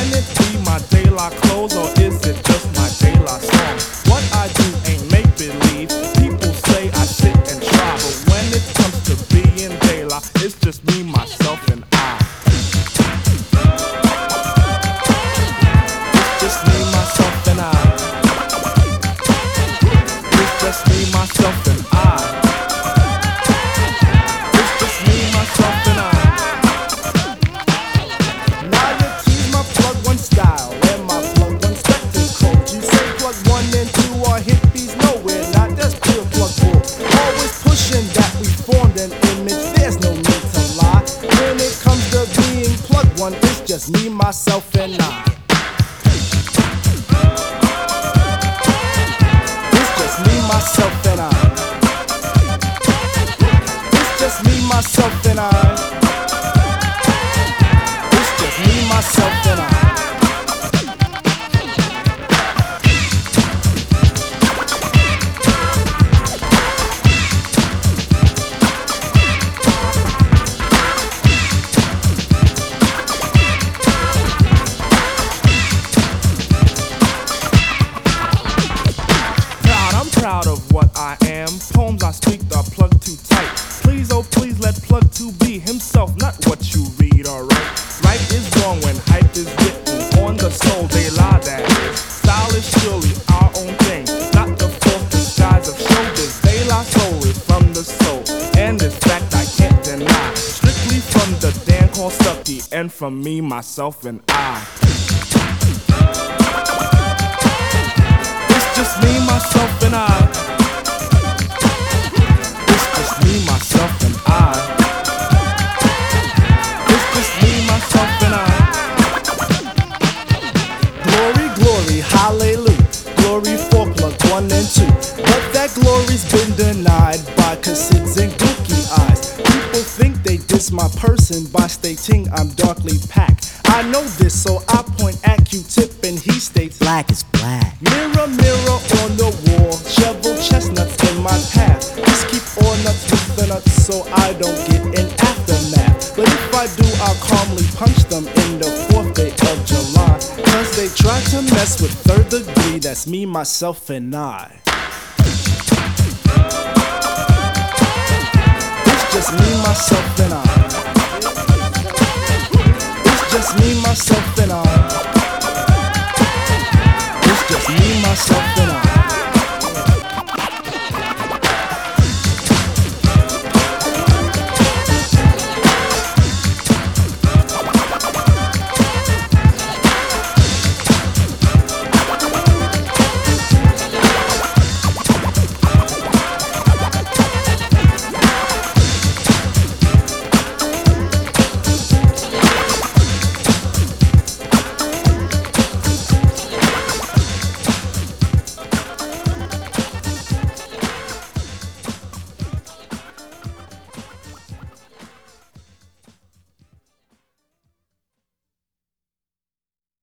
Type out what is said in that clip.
it be my De La clothes or is it just my De La song? What I do ain't make believe. People say I sit and try, but when it comes to being De La, it's just me, myself, and I. It's just me, myself, and I. It's just me, myself, and I. It's just me, myself, and I. Now you tease my plug one style and my plug one spectacle. You say plug one and two are hippies nowhere, not just pure plug bull. Always pushing that we formed an image, there's no need to lie. When it comes to being plug one, it's just me, myself, and I. It's just me, myself, and I. It's just me, myself, and I. It's just me, myself, and I. Proud of what I am. Poems I speak are plugged too tight. Please, oh please, let plug 2 be himself, not what you read, alright? Right is wrong when hype is written on the soul, De La that is. Style is surely our own thing, not the false disguise of showbiz. De La soul is from the soul, and this fact I can't deny. Strictly from the Dan called Stucky, and from me, myself, and I. It's just me, myself, and I. It's just me, myself, and I. It's just me, myself, and I. Glory, glory, hallelujah. Glory for plug 1 and 2. But that glory's been denied by cassids and gookie eyes. People think they diss my person by stating I'm darkly packed. I know this, so I point at Q-Tip and he states Black is black. mirror, mirror on the wall, shovel chestnuts in my path. Just keep all nuts with the nuts so I don't get an aftermath. But if I do, I'll calmly punch them in the 4th day of July. Cause they try to mess with 3rd degree, that's me, myself, and I. It's just me, myself, and I. It's just me, myself, and I.